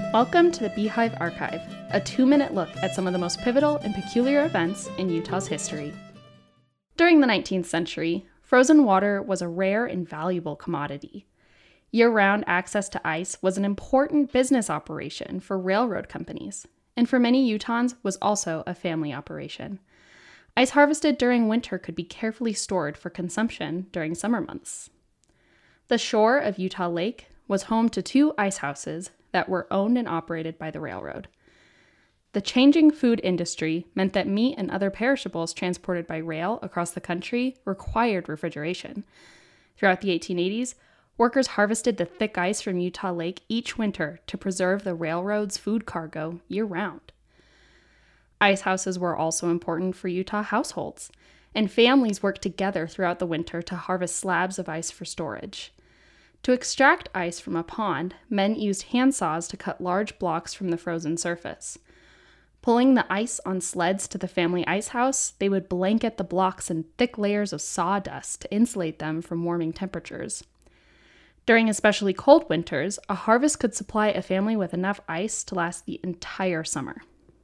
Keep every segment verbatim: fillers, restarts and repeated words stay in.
Welcome to the Beehive Archive, a two-minute look at some of the most pivotal and peculiar events in Utah's history. During the nineteenth century, frozen water was a rare and valuable commodity. Year-round access to ice was an important business operation for railroad companies, and for many Utahns was also a family operation. Ice harvested during winter could be carefully stored for consumption during summer months. The shore of Utah Lake was home to two ice houses that were owned and operated by the railroad. The changing food industry meant that meat and other perishables transported by rail across the country required refrigeration. Throughout the eighteen eighties, workers harvested the thick ice from Utah Lake each winter to preserve the railroad's food cargo year-round. Ice houses were also important for Utah households, and families worked together throughout the winter to harvest slabs of ice for storage. To extract ice from a pond, men used handsaws to cut large blocks from the frozen surface. Pulling the ice on sleds to the family ice house, they would blanket the blocks in thick layers of sawdust to insulate them from warming temperatures. During especially cold winters, a harvest could supply a family with enough ice to last the entire summer.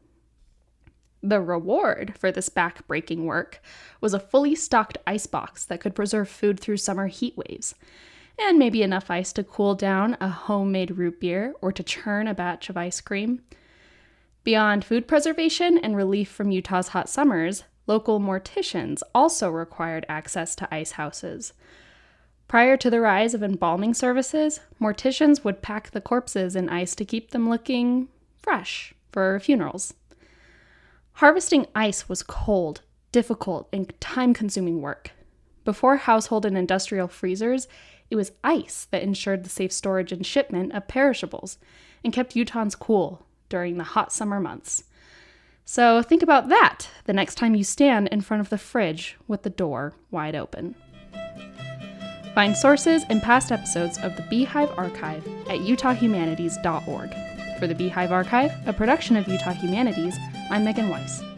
The reward for this back-breaking work was a fully stocked ice box that could preserve food through summer heat waves, and maybe enough ice to cool down a homemade root beer or to churn a batch of ice cream. Beyond food preservation and relief from Utah's hot summers, local morticians also required access to ice houses. Prior to the rise of embalming services, morticians would pack the corpses in ice to keep them looking fresh for funerals. Harvesting ice was cold, difficult, and time-consuming work. Before household and industrial freezers, it was ice that ensured the safe storage and shipment of perishables and kept Utahns cool during the hot summer months. So think about that the next time you stand in front of the fridge with the door wide open. Find sources and past episodes of the Beehive Archive at utah humanities dot org. For the Beehive Archive, a production of Utah Humanities, I'm Megan Weiss.